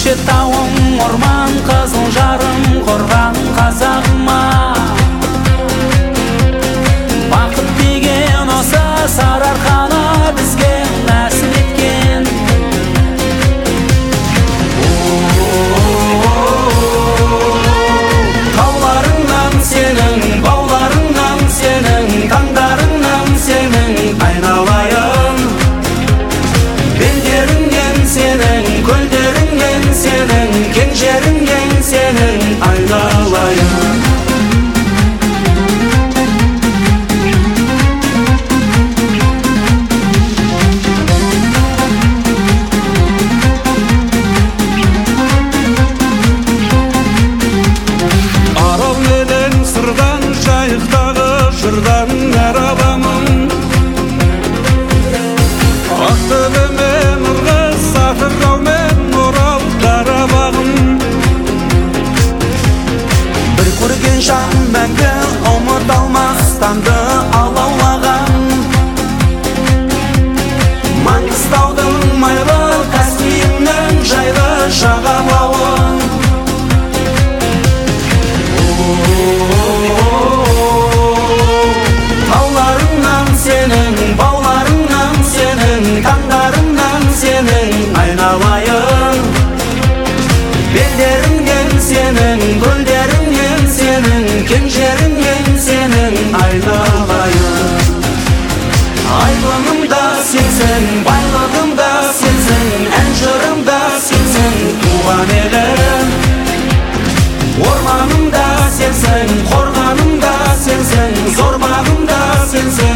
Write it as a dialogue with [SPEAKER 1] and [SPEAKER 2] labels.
[SPEAKER 1] көкше тауым, орман, қызыл жарым, қорған қазағыма. Бақыт деген осы сарыарқаны бізге нәсіп еткен. Тауларыңнан сенің, бауларыңнан сенің, таңдарыңнан сенің айналайын. Белдеріңнен сенің, көлдеріңнен сенің, кең жеріңнен сенің айналайын. Арал менен сырдан, жайықтағы жырдан әрабамын. Ақтөбемен Ырғыз, Атыраумен Орал, Қарабағым. Бір көрген жан мәңгі ұмытылмас таңды алаулаған. Маңғыстаудың майлы Каспийімнің жайлы жағалауын. Тауларыңнан сенің, бауларыңнан сенің, таңдарыңнан сенің айналайын. Белдеріңнен сенің, көлдеріңнен сенің, кең жеріңнен сенің айналайын. Айбынымда сенсің, байлығымда сенсің, ән жырымда сенсің туған елім. Орманымда сенсің, қорғанымда сенсің, зор бағымда сенсің